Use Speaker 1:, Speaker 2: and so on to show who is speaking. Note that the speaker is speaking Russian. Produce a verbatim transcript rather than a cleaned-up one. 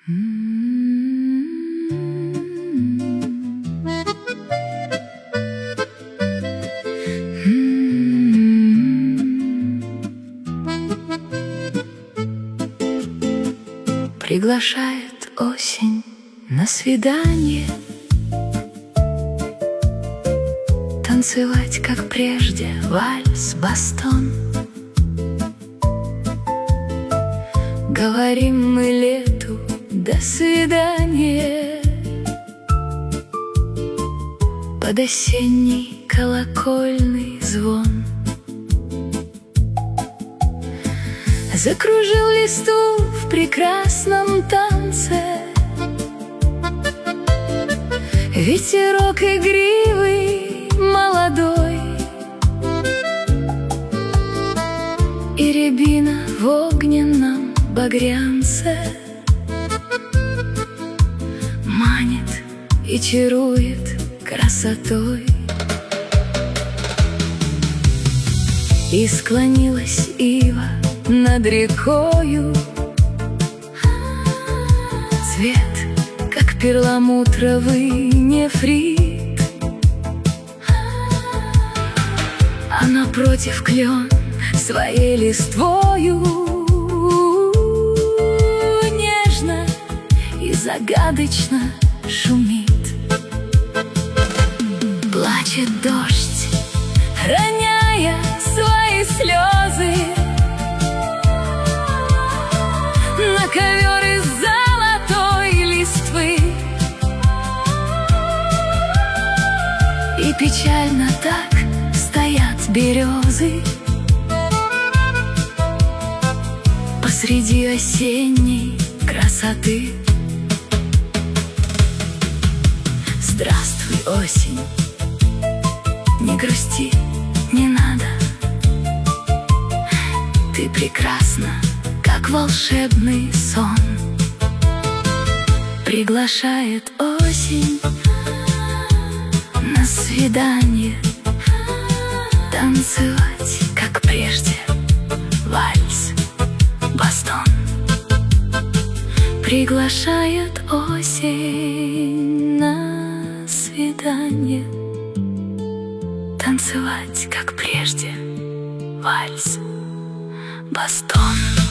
Speaker 1: Приглашает осень на свидание, танцевать, как прежде, вальс, бастон. Говорим мы лету до свидания под осенний колокольный звон. Закружил листву в прекрасном танце ветерок игривый, молодой, и рябина в огненном багрянце манит и чарует красотой. И склонилась ива над рекою, цвет, как перламутровый нефрит, а напротив клен своей листвою нежно и загадочно шумит. Плачет дождь, роняя свои слезы на ковер из золотой листвы, и печально так стоят березы посреди осенней красоты. Здравствуй, осень, не грусти, не надо, ты прекрасна, как волшебный сон. Приглашает осень на свидание, танцевать, как прежде, вальс, бастон. Приглашает осень на свидание, танцевать, как прежде, вальс, бастон.